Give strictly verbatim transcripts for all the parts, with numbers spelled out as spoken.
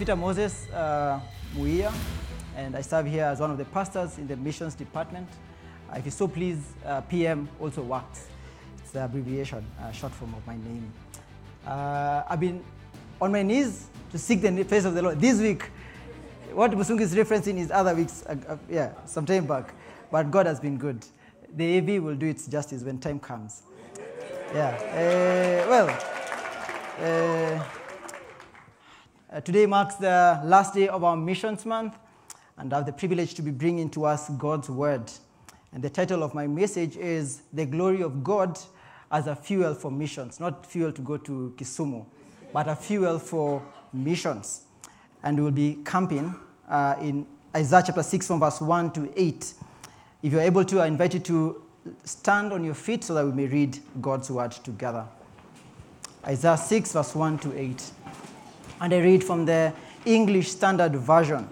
Peter Moses uh, Muia, and I serve here as one of the pastors in the missions department. Uh, if you so please, uh, P M also works. It's the abbreviation, uh, short form of my name. Uh, I've been on my knees to seek the face of the Lord. This week, what Musungu is referencing is other weeks, uh, uh, yeah, some time back. But God has been good. The A V will do its justice when time comes. Yeah. Uh, well, uh, uh, today marks the last day of our missions month, and I have the privilege to be bringing to us God's word. And the title of my message is The Glory of God as a Fuel for Missions. Not fuel to go to Kisumu, but a fuel for missions. And we will be camping uh, in Isaiah chapter six from verse one to eight. If you're able to, I invite you to stand on your feet so that we may read God's word together. Isaiah six, verse one to eight. And I read from the English Standard Version.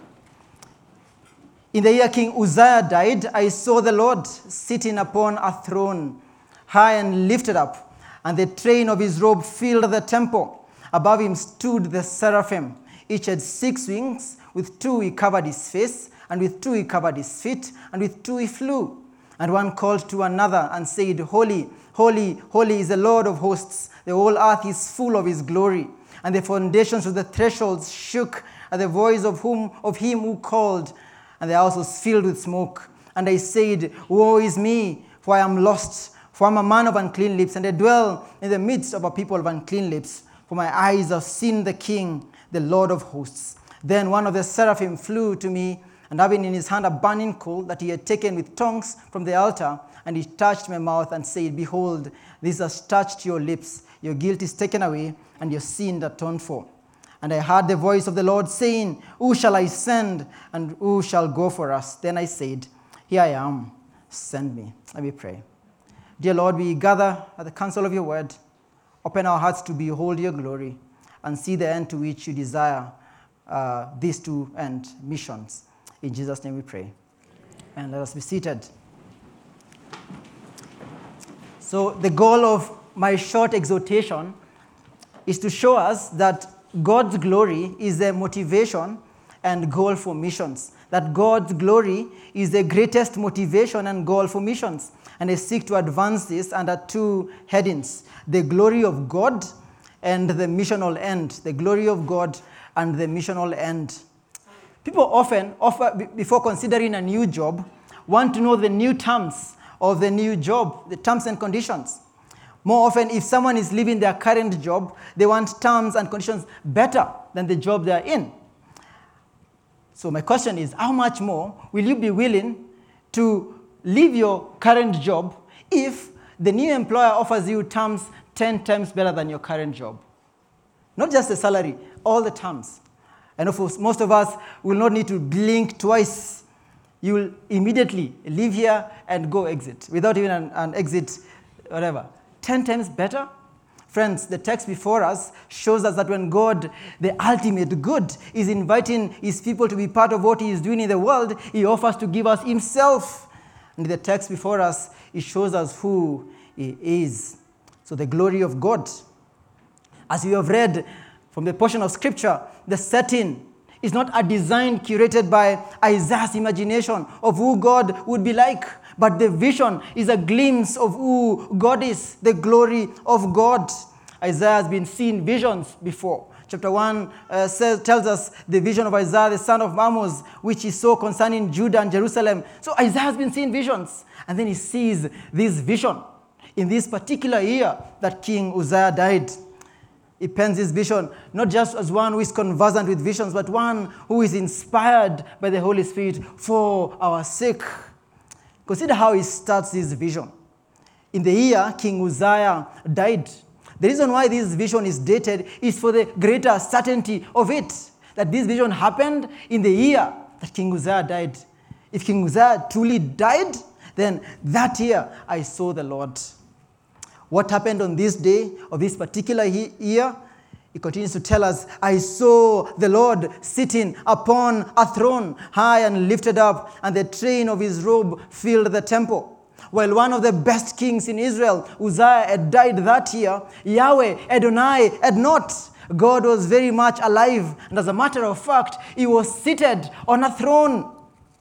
In the year King Uzziah died, I saw the Lord sitting upon a throne, high and lifted up, and the train of his robe filled the temple. Above him stood the seraphim. Each had six wings. With two he covered his face, and with two he covered his feet, and with two he flew. And one called to another and said, Holy, holy, holy is the Lord of hosts. The whole earth is full of his glory. And the foundations of the thresholds shook at the voice of whom of him who called, and the house was filled with smoke. And I said, Woe is me, for I am lost, for I am a man of unclean lips, and I dwell in the midst of a people of unclean lips. For my eyes have seen the King, the Lord of hosts. Then one of the seraphim flew to me, and having in his hand a burning coal that he had taken with tongs from the altar, and he touched my mouth and said, Behold, this has touched your lips. Your guilt is taken away, and your sin atoned for. And I heard the voice of the Lord saying, Who shall I send, and who shall go for us? Then I said, Here I am, send me. Let me pray. Dear Lord, we gather at the council of your word. Open our hearts to behold your glory and see the end to which you desire uh, these to end, missions. In Jesus' name we pray. And let us be seated. So the goal of my short exhortation is to show us that God's glory is the motivation and goal for missions. That God's glory is the greatest motivation and goal for missions. And I seek to advance this under two headings: the glory of God and the missional end. The glory of God and the missional end. People often, offer, before considering a new job, want to know the new terms of the new job, the terms and conditions. More often, if someone is leaving their current job, they want terms and conditions better than the job they are in. So my question is, how much more will you be willing to leave your current job if the new employer offers you terms ten times better than your current job? Not just the salary, all the terms. I know for most of us will not need to blink twice. You will immediately leave here and go exit without even an, an exit, whatever. Ten times better? Friends, the text before us shows us that when God, the ultimate good, is inviting his people to be part of what he is doing in the world, he offers to give us himself. And the text before us, it shows us who he is. So the glory of God. As we have read from the portion of scripture, the setting is not a design curated by Isaiah's imagination of who God would be like, but the vision is a glimpse of who God is, the glory of God. Isaiah has been seeing visions before. Chapter one uh, says, tells us the vision of Isaiah, the son of Amos, which he saw concerning Judah and Jerusalem. So Isaiah has been seeing visions, and then he sees this vision in this particular year that King Uzziah died. He pens his vision not just as one who is conversant with visions, but one who is inspired by the Holy Spirit for our sake. Consider how he starts this vision. In the year King Uzziah died, the reason why this vision is dated is for the greater certainty of it, that this vision happened in the year that King Uzziah died. If King Uzziah truly died, then that year I saw the Lord. What happened on this day of this particular year? He continues to tell us, I saw the Lord sitting upon a throne, high and lifted up, and the train of his robe filled the temple. While one of the best kings in Israel, Uzziah, had died that year, Yahweh, Adonai, had not. God was very much alive. And as a matter of fact, he was seated on a throne.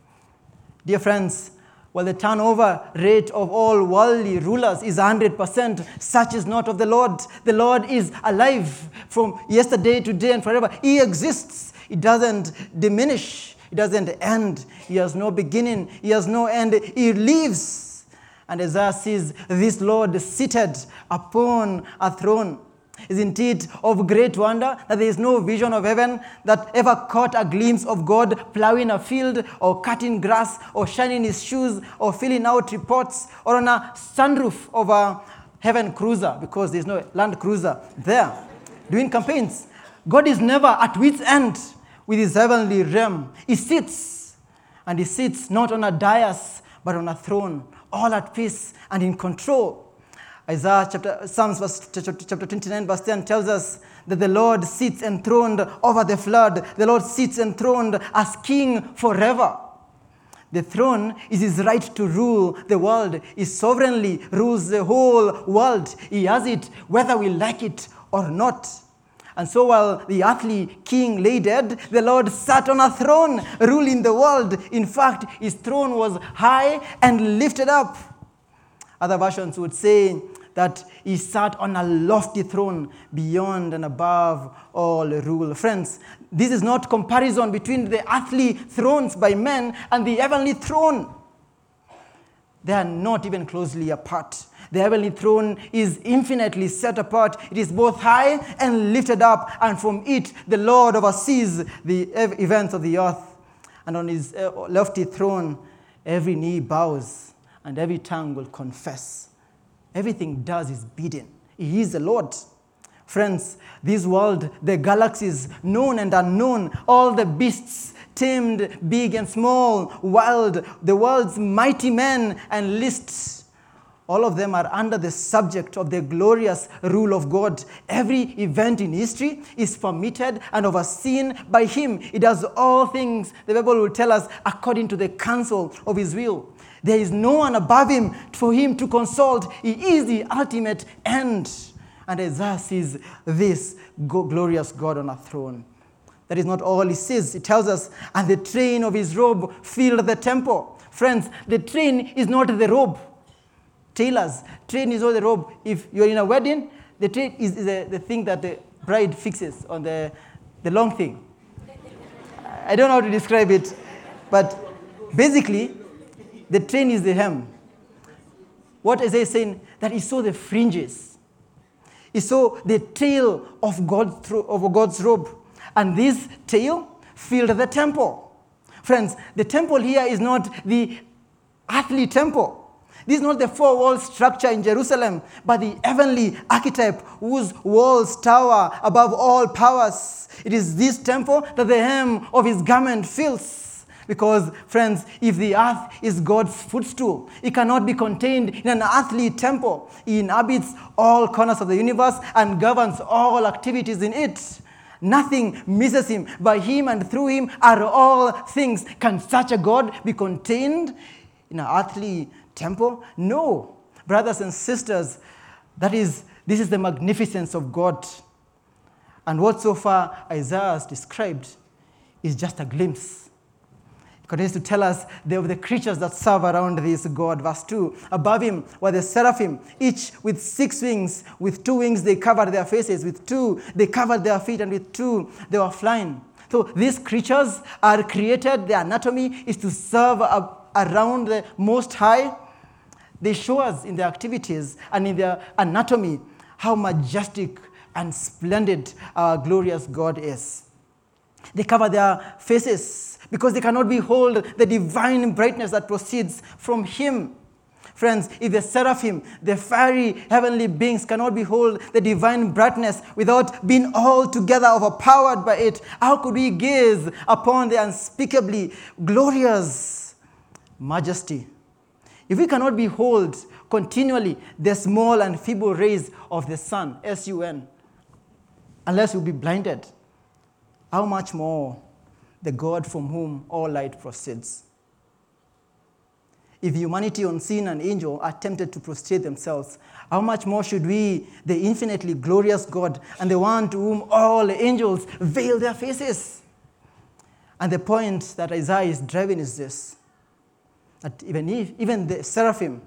Dear friends, while the turnover rate of all worldly rulers is one hundred percent, such is not of the Lord. The Lord is alive from yesterday, today, and forever. He exists. He doesn't diminish. He doesn't end. He has no beginning. He has no end. He lives. And Isaiah sees this Lord seated upon a throne. Isn't it of great wonder that there is no vision of heaven that ever caught a glimpse of God plowing a field or cutting grass or shining his shoes or filling out reports or on a sunroof of a heaven cruiser, because there is no land cruiser there, doing campaigns? God is never at wit's end with his heavenly realm. He sits, and he sits not on a dais but on a throne, all at peace and in control. Isaiah chapter, Psalms verse, chapter twenty-nine verse ten tells us that the Lord sits enthroned over the flood. The Lord sits enthroned as king forever. The throne is his right to rule the world. He sovereignly rules the whole world. He has it whether we like it or not. And so while the earthly king lay dead, the Lord sat on a throne ruling the world. In fact, his throne was high and lifted up. Other versions would say that he sat on a lofty throne beyond and above all rule. Friends, this is not comparison between the earthly thrones by men and the heavenly throne. They are not even closely apart. The heavenly throne is infinitely set apart. It is both high and lifted up, and from it the Lord oversees the events of the earth. And on his lofty throne, every knee bows and every tongue will confess. Everything does his bidding. He is the Lord. Friends, this world, the galaxies, known and unknown, all the beasts, tamed, big and small, wild, the world's mighty men and lists, all of them are under the subject of the glorious rule of God. Every event in history is permitted and overseen by him. He does all things, the Bible will tell us, according to the counsel of his will. There is no one above him for him to consult. He is the ultimate end. And Isaiah sees this glorious God on a throne. That is not all he says. It tells us, and the train of his robe filled the temple. Friends, the train is not the robe. Tailors, train is not the robe. If you're in a wedding, the train is, is the, the thing that the bride fixes on the, the long thing. I don't know how to describe it, but basically, the train is the hem. What is he saying? That he saw the fringes. He saw the tail of God's, of God's robe. And this tail filled the temple. Friends, the temple here is not the earthly temple. This is not the four-wall structure in Jerusalem, but the heavenly archetype whose walls tower above all powers. It is this temple that the hem of his garment fills. Because, friends, if the earth is God's footstool, it cannot be contained in an earthly temple. He inhabits all corners of the universe and governs all activities in it. Nothing misses him. By him and through him are all things. Can such a God be contained in an earthly temple? No. Brothers and sisters, that is, this is the magnificence of God. And what so far Isaiah has described is just a glimpse. He continues to tell us of the creatures that serve around this God. Verse two, above him were the seraphim, each with six wings. With two wings they covered their faces. With two they covered their feet. And with two they were flying. So these creatures are created. Their anatomy is to serve around the Most High. They show us in their activities and in their anatomy how majestic and splendid our glorious God is. They cover their faces because they cannot behold the divine brightness that proceeds from him. Friends, if the seraphim, the fiery heavenly beings, cannot behold the divine brightness without being altogether overpowered by it, how could we gaze upon the unspeakably glorious majesty? If we cannot behold continually the small and feeble rays of the sun, S U N, unless we be blinded, how much more the God from whom all light proceeds? If humanity unseen an angel are tempted to prostrate themselves, how much more should we, the infinitely glorious God, and the one to whom all the angels veil their faces? And the point that Isaiah is driving is this, that even if even the seraphim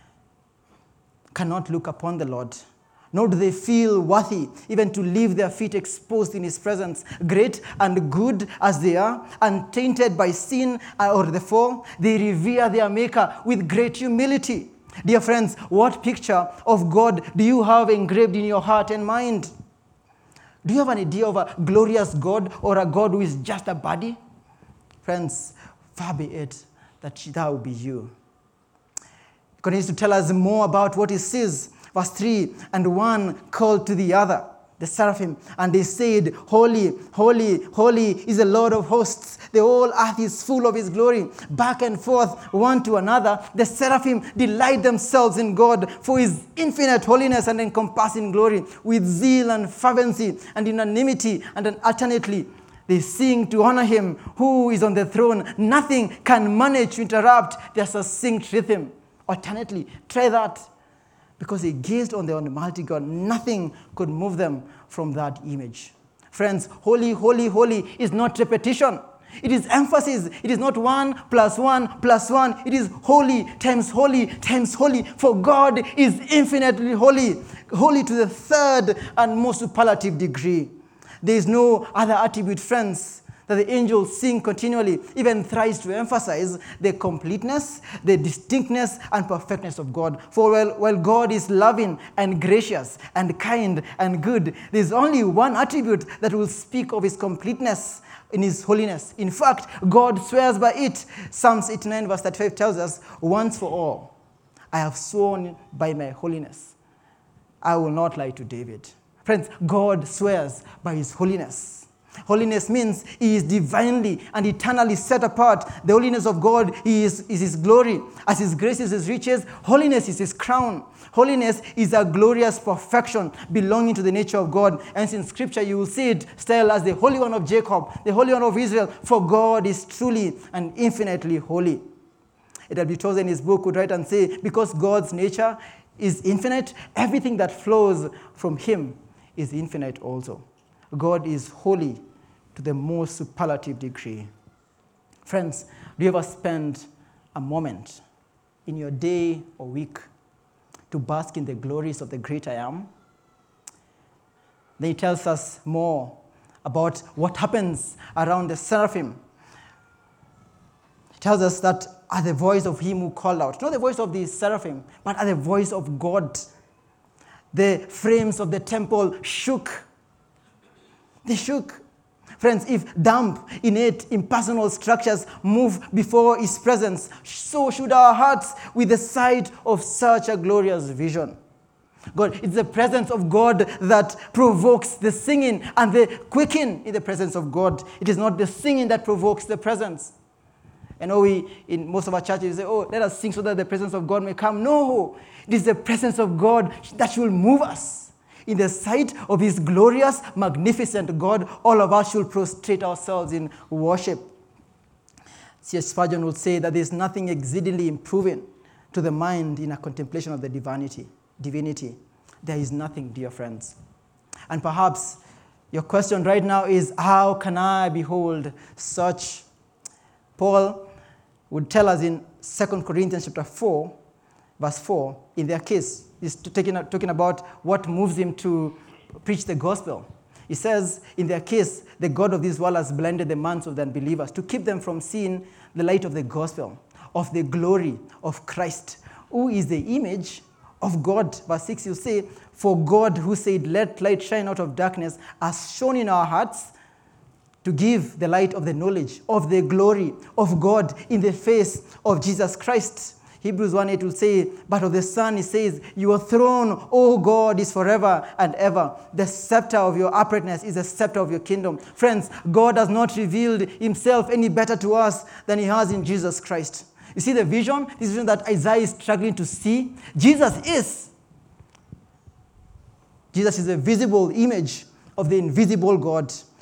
cannot look upon the Lord, nor do they feel worthy even to leave their feet exposed in his presence. Great and good as they are, untainted by sin or the fall, they revere their Maker with great humility. Dear friends, what picture of God do you have engraved in your heart and mind? Do you have an idea of a glorious God or a God who is just a body? Friends, far be it that that will be you. He continues to tell us more about what he sees. Verse three, and one called to the other, the seraphim, and they said, Holy, holy, holy is the Lord of hosts. The whole earth is full of his glory. Back and forth, one to another, the seraphim delight themselves in God for his infinite holiness and encompassing glory. With zeal and fervency and unanimity and alternately, they sing to honor him who is on the throne. Nothing can manage to interrupt their succinct rhythm. Alternately, try that. Because they gazed on the Almighty God, nothing could move them from that image. Friends, holy, holy, holy is not repetition. It is emphasis. It is not one plus one plus one. It is holy times holy times holy. For God is infinitely holy, holy to the third and most superlative degree. There is no other attribute, friends, that the angels sing continually, even tries to emphasize the completeness, the distinctness, and perfectness of God. For while, while God is loving and gracious and kind and good, there is only one attribute that will speak of his completeness in his holiness. In fact, God swears by it. Psalms eighty-nine verse thirty-five tells us, once for all, I have sworn by my holiness, I will not lie to David. Friends, God swears by his holiness. Holiness means he is divinely and eternally set apart. The holiness of God is, is his glory. As his grace is his riches, holiness is his crown. Holiness is a glorious perfection belonging to the nature of God. And in Scripture, you will see it styled as the Holy One of Jacob, the Holy One of Israel, for God is truly and infinitely holy. A W Tozer in his book would write and say, because God's nature is infinite, everything that flows from him is infinite also. God is holy to the most superlative degree. Friends, do you ever spend a moment in your day or week to bask in the glories of the great I am? Then he tells us more about what happens around the seraphim. He tells us that at the voice of him who called out, not the voice of the seraphim, but at the voice of God, the frames of the temple shook. They shook. Friends, if damp, innate, impersonal structures move before his presence, so should our hearts with the sight of such a glorious vision. God, it's the presence of God that provokes the singing and the quaking in the presence of God. It is not the singing that provokes the presence. I know we, in most of our churches, say, oh, let us sing so that the presence of God may come. No, it is the presence of God that will move us. In the sight of his glorious, magnificent God, all of us should prostrate ourselves in worship. C S Spurgeon would say that there is nothing exceedingly improving to the mind in a contemplation of the divinity. Divinity. There is nothing, dear friends. And perhaps your question right now is, how can I behold such? Paul would tell us in Second Corinthians chapter four, verse four, in their case, he's talking, talking about what moves him to preach the gospel. He says, in their case, the God of this world has blinded the minds of the unbelievers to keep them from seeing the light of the gospel, of the glory of Christ, who is the image of God. Verse six, you say, for God who said, let light shine out of darkness, has shone in our hearts to give the light of the knowledge of the glory of God in the face of Jesus Christ. Hebrews one eight will say, but of the Son, he says, your throne, O God, is forever and ever. The scepter of your uprightness is the scepter of your kingdom. Friends, God has not revealed himself any better to us than he has in Jesus Christ. You see the vision? This vision that Isaiah is struggling to see? Jesus is. Jesus is a visible image of the invisible God.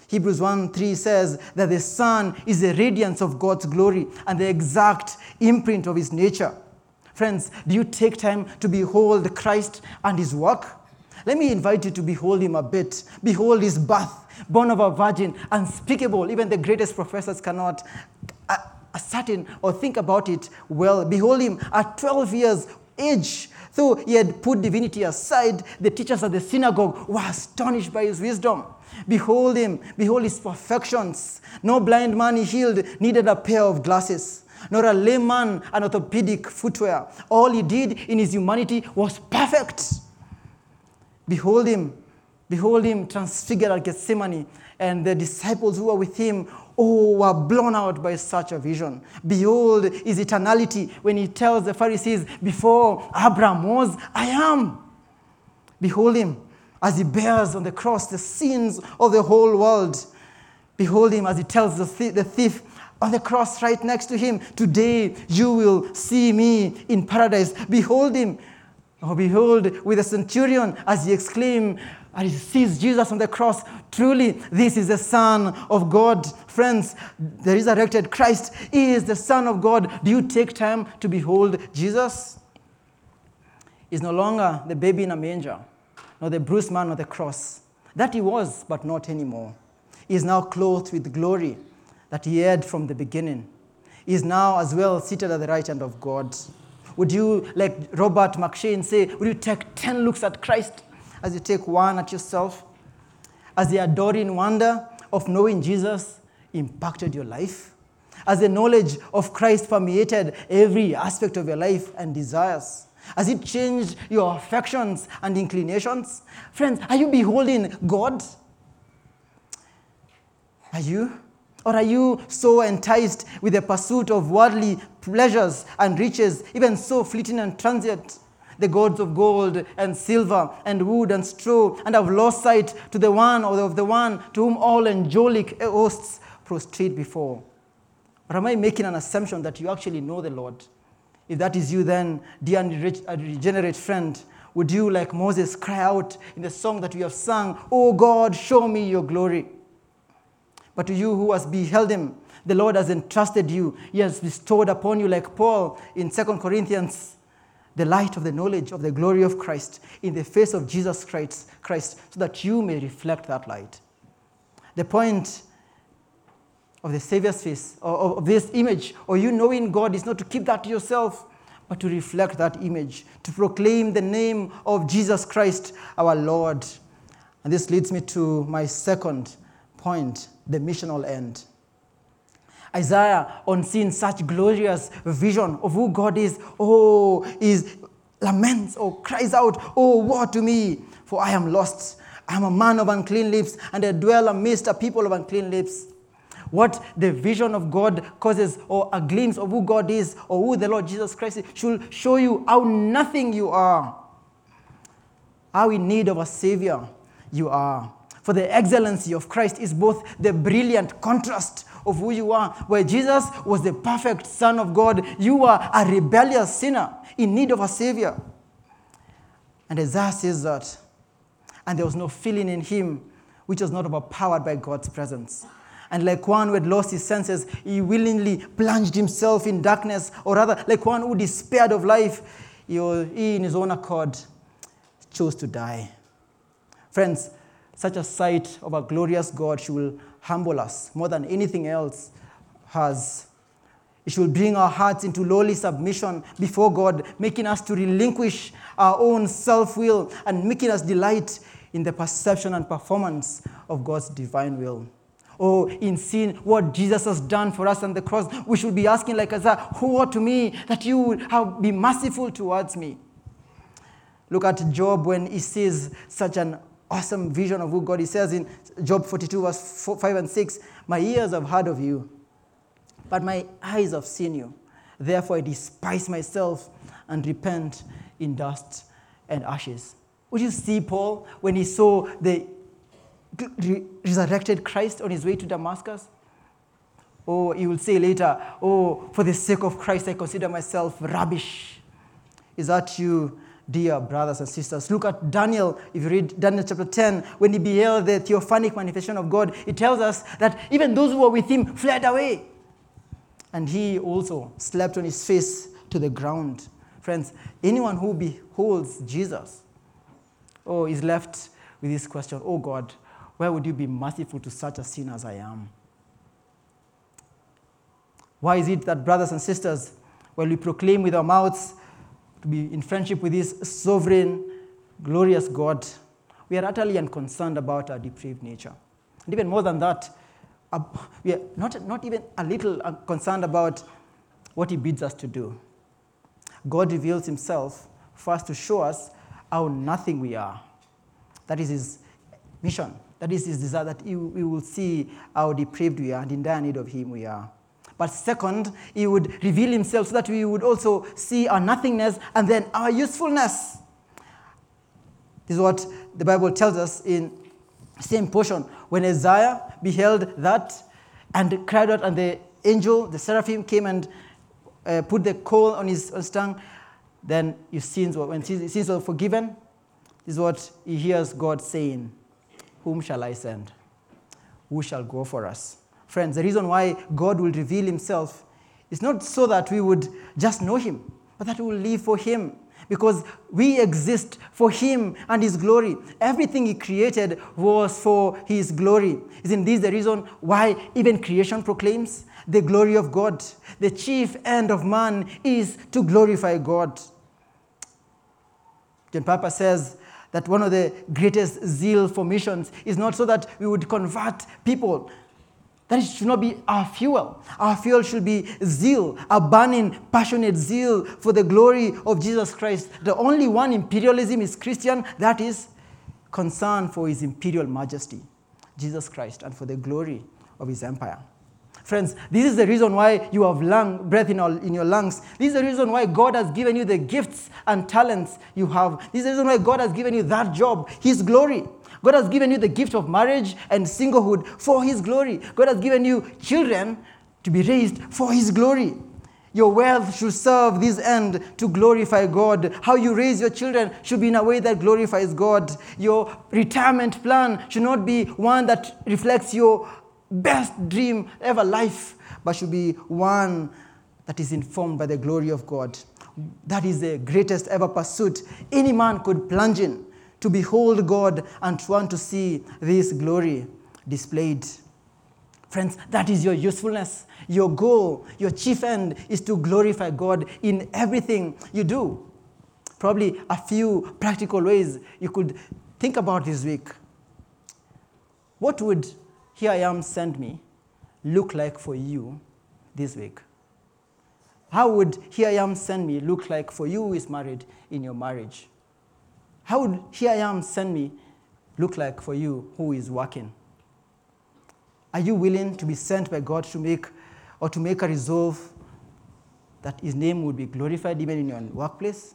Hebrews one three says that the Son is the radiance of God's glory and the exact imprint of his nature. Friends, do you take time to behold Christ and his work? Let me invite you to behold him a bit. Behold his birth, born of a virgin, unspeakable. Even the greatest professors cannot ascertain or think about it well. Behold him at twelve years age. Though he had put divinity aside, the teachers at the synagogue were astonished by his wisdom. Behold him, behold his perfections. No blind man he healed needed a pair of glasses, nor a lame man an orthopedic footwear. All he did in his humanity was perfect. Behold him, behold him transfigured at Gethsemane, and the disciples who were with him, oh, were blown out by such a vision. Behold his eternality when he tells the Pharisees, before Abraham was, I am. Behold him as he bears on the cross the sins of the whole world. Behold him as he tells the thief, the thief on the cross right next to him, today you will see me in paradise. Behold him. Oh, behold with the centurion as he exclaims, as he sees Jesus on the cross, truly this is the Son of God. Friends, the resurrected Christ is the Son of God. Do you take time to behold Jesus? He's no longer the baby in a manger, nor the bruised man on the cross. That he was, but not anymore. He is now clothed with glory that he had from the beginning. He is now as well seated at the right hand of God. Would you, like Robert McShane, say, would you take ten looks at Christ as you take one at yourself? As the adoring wonder of knowing Jesus impacted your life? As the knowledge of Christ permeated every aspect of your life and desires? Has it changed your affections and inclinations? Friends, are you beholding God? Are you? Or are you so enticed with the pursuit of worldly pleasures and riches, even so fleeting and transient, the gods of gold and silver and wood and straw, and have lost sight to the one or of the one to whom all angelic hosts prostrate before? Or am I making an assumption that you actually know the Lord? If that is you, then, dear regenerate friend, would you, like Moses, cry out in the song that we have sung, "O God, show me your glory"? But to you who has beheld him, the Lord has entrusted you. He has bestowed upon you, like Paul in Second Corinthians, the light of the knowledge of the glory of Christ in the face of Jesus Christ, Christ, so that you may reflect that light. The point of the Savior's face, or of this image, or you knowing God, is not to keep that to yourself, but to reflect that image, to proclaim the name of Jesus Christ, our Lord. And this leads me to my second point, the missional end. Isaiah, on seeing such glorious vision of who God is, oh, is laments or cries out, "Oh, woe to me, for I am lost. I am a man of unclean lips, and I dwell amidst a people of unclean lips." What the vision of God causes, or a glimpse of who God is, or who the Lord Jesus Christ is, should show you how nothing you are, how in need of a Savior you are. For the excellency of Christ is both the brilliant contrast of who you are. Where Jesus was the perfect Son of God, you are a rebellious sinner in need of a Savior. And Isaiah says that, and there was no feeling in him which was not overpowered by God's presence. And like one who had lost his senses, he willingly plunged himself in darkness, or rather, like one who despaired of life, he, he in his own accord chose to die. Friends, such a sight of a glorious God should humble us more than anything else has. It should bring our hearts into lowly submission before God, making us to relinquish our own self-will and making us delight in the perception and performance of God's divine will. Or in seeing what Jesus has done for us on the cross, we should be asking like Isaiah, "Who are to me that you would have be merciful towards me?" Look at Job when he sees such an awesome vision of who God. He says in Job forty-two, verse five and six, "My ears have heard of you, but my eyes have seen you. Therefore I despise myself and repent in dust and ashes." Would you see Paul when he saw the resurrected Christ on his way to Damascus? Oh, he will say later, "Oh, for the sake of Christ, I consider myself rubbish." Is that you, dear brothers and sisters. Look at Daniel. If you read Daniel chapter ten, when he beheld the theophanic manifestation of God, it tells us that even those who were with him fled away. And he also slept on his face to the ground. Friends, anyone who beholds Jesus, oh, is left with this question, oh God, why would you be merciful to such a sinner as I am? Why is it that, brothers and sisters, while we proclaim with our mouths to be in friendship with this sovereign, glorious God, we are utterly unconcerned about our depraved nature? And even more than that, we are not, not even a little concerned about what he bids us to do. God reveals himself first to show us how nothing we are. That is his mission. That is his desire, that we will see how depraved we are and in dire need of him we are. But second, he would reveal himself so that we would also see our nothingness and then our usefulness. This is what the Bible tells us in the same portion. When Isaiah beheld that and cried out, and the angel, the seraphim, came and uh, put the coal on his, on his tongue, then his sins were, when his sins were forgiven, this is what he hears God saying, whom shall I send? Who shall go for us? Friends, the reason why God will reveal himself is not so that we would just know him, but that we will live for him. Because we exist for him and his glory. Everything he created was for his glory. Isn't this the reason why even creation proclaims the glory of God? The chief end of man is to glorify God. John Piper says that one of the greatest zeal for missions is not so that we would convert people. That should not be our fuel. Our fuel should be zeal, a burning, passionate zeal for the glory of Jesus Christ. The only one imperialism is Christian, that is concern for his imperial majesty, Jesus Christ, and for the glory of his empire. Friends, this is the reason why you have lung, breath in, all, in your lungs. This is the reason why God has given you the gifts and talents you have. This is the reason why God has given you that job, his glory. God has given you the gift of marriage and singlehood for his glory. God has given you children to be raised for his glory. Your wealth should serve this end to glorify God. How you raise your children should be in a way that glorifies God. Your retirement plan should not be one that reflects your best dream ever life, but should be one that is informed by the glory of God. That is the greatest ever pursuit any man could plunge in, to behold God and to want to see this glory displayed. Friends, that is your usefulness. Your goal, your chief end is to glorify God in everything you do. Probably a few practical ways you could think about this week. What would "Here I am, send me" look like for you this week? How would "Here I am, send me" look like for you who is married in your marriage? How would "Here I am, send me" look like for you who is working? Are you willing to be sent by God to make or to make a resolve that his name would be glorified even in your workplace?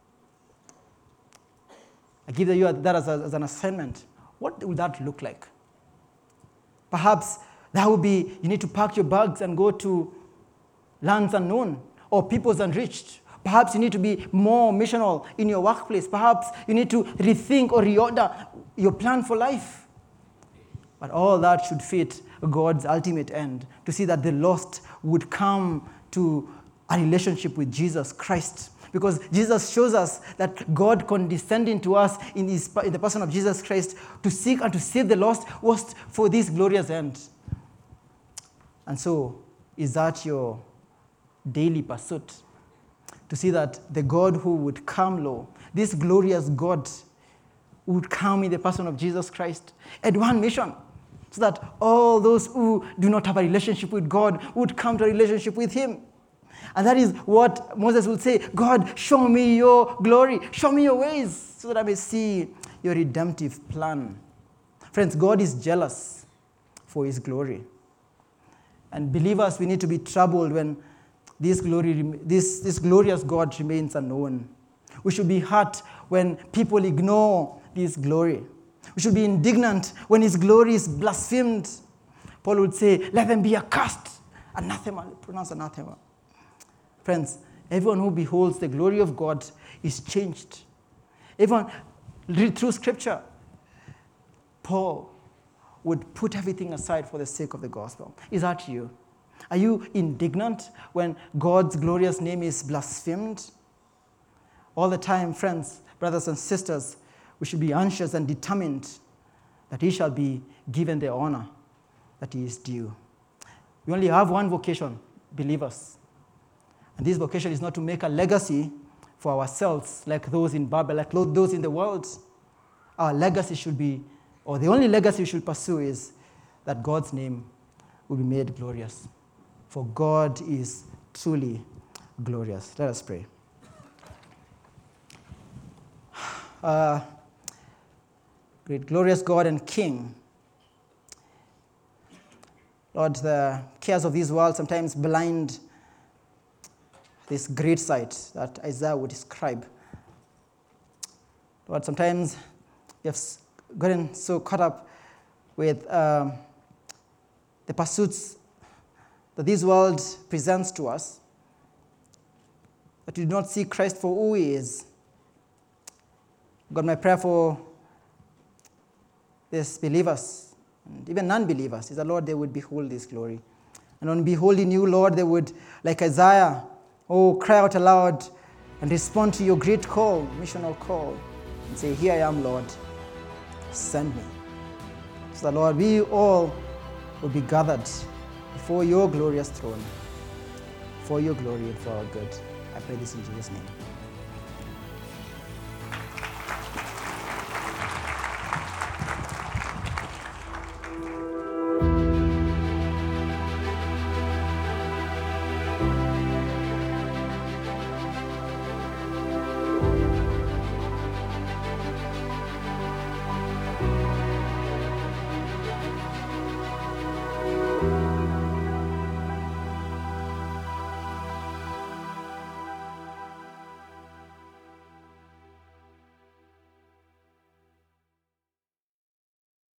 I give you that as, a, as an assignment. What would that look like? Perhaps that would be you need to pack your bags and go to lands unknown or peoples unreached. Perhaps you need to be more missional in your workplace. Perhaps you need to rethink or reorder your plan for life. But all that should fit God's ultimate end, to see that the lost would come to a relationship with Jesus Christ. Because Jesus shows us that God condescending to us in, his, in the person of Jesus Christ to seek and to save the lost was for this glorious end. And so, is that your daily pursuit? To see that the God who would come low, this glorious God would come in the person of Jesus Christ, and one mission, so that all those who do not have a relationship with God would come to a relationship with him. And that is what Moses would say, God, show me your glory, show me your ways, so that I may see your redemptive plan. Friends, God is jealous for his glory. And believers, we need to be troubled when this glory, this, this glorious God remains unknown. We should be hurt when people ignore this glory. We should be indignant when his glory is blasphemed. Paul would say, let them be accursed. Anathema, pronounce anathema. Friends, everyone who beholds the glory of God is changed. Even read through scripture. Paul would put everything aside for the sake of the gospel. Is that you? Are you indignant when God's glorious name is blasphemed? All the time, friends, brothers and sisters, we should be anxious and determined that he shall be given the honor that he is due. We only have one vocation, believers. And this vocation is not to make a legacy for ourselves like those in Babel, like those in the world. Our legacy should be, or the only legacy we should pursue is that God's name will be made glorious. For God is truly glorious. Let us pray. Uh, great, glorious God and King, Lord, the cares of this world sometimes blind this great sight that Isaiah would describe. Lord, sometimes we have gotten so caught up with um, the pursuits that this world presents to us that we do not see Christ for who he is. God, my prayer for these believers and even non-believers is that, Lord, they would behold this glory. And on beholding you, Lord, they would, like Isaiah, oh, cry out aloud and respond to your great call, missional call, and say, here I am, Lord, send me. So that, Lord, we all will be gathered before your glorious throne, for your glory and for our good. I pray this in Jesus' name.